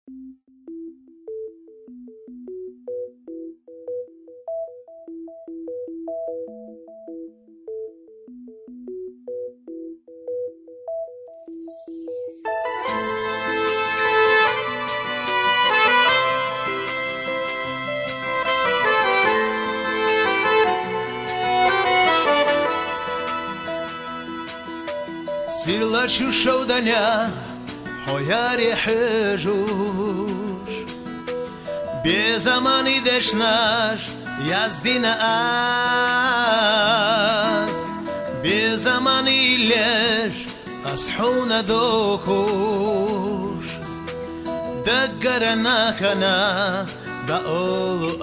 Sirla чушаудання, хоярі хижуш, безаман ідеш наш, яздина аз, безаман ілеш, асхуна дохуш, даггарана хана, даолу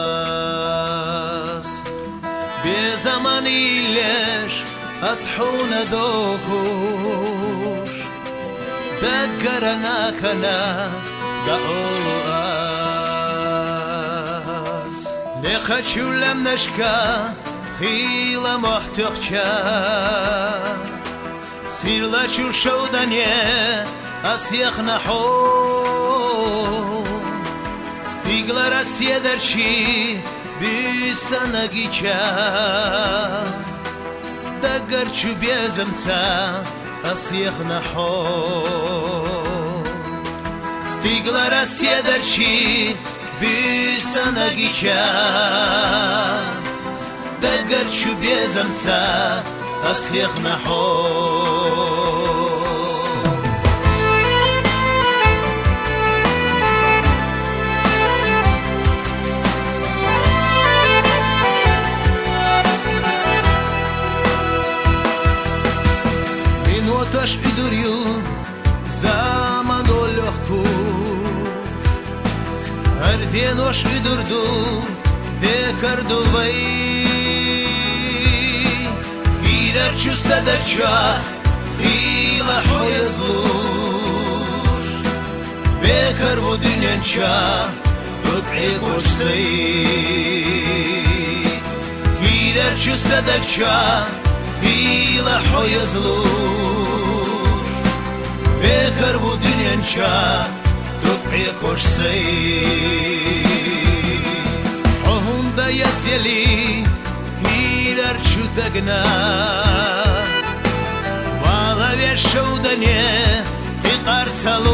аз, безаман ілеш, أصحونا دوكوش دقرنا كنا دقوس نخشو لم نشكا خيلا محتخشا سيرلا شو شودانيه أسيخنا حو ستيغلا راسيه درشي بيسانا گيچا دقر چو بیزمتا اسیخ نحو ستیگلا راسیه درشی بیسانگی چا دقر چو بیزمتا اسیخ نحو Taş iduriyor zaman o lehku her den hoş idurdu dekardu vay gider şu sadarça ila hoyazluş bekar bu dünyança rüb'i koşsay gider şu sadarça ila hoyazluş بكر ودنيا نشا ربعي كوشسي عهم دا يسيلي كيدر شو تقنا والا بيشو دنيا بقار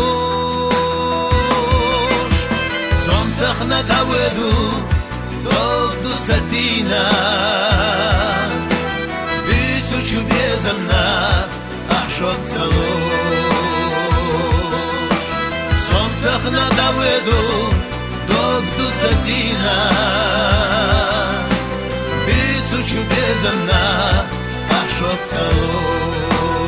تلوش صوم تخنا داودو دوغدو ستينا بيتو شو بيزمنا أحشوت تلوش تخنا داودو دوغدو ستينا بيتو شو بيزمنا أحشوت تلوش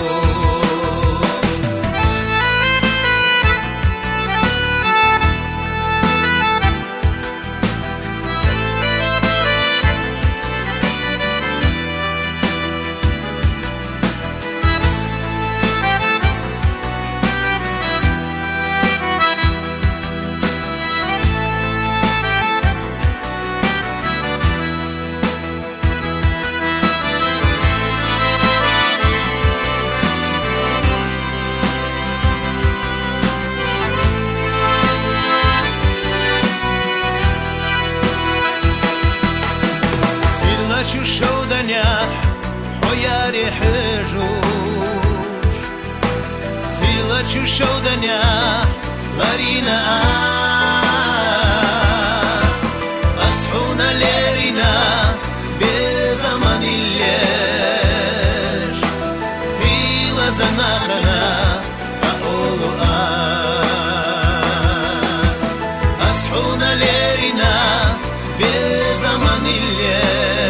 شو شودنيا حياري حجوش سيلا شو شودنيا لارينا آس أصحونا ليرينا بزمان الليش إلا زناخنا أقولو آس أصحونا ليرينا بزمان الليش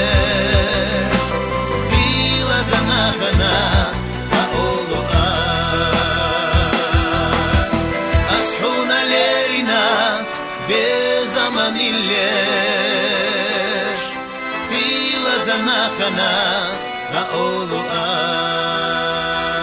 أقولو أصحونا ليرنا بزمن الليش في لزماخنا أقولو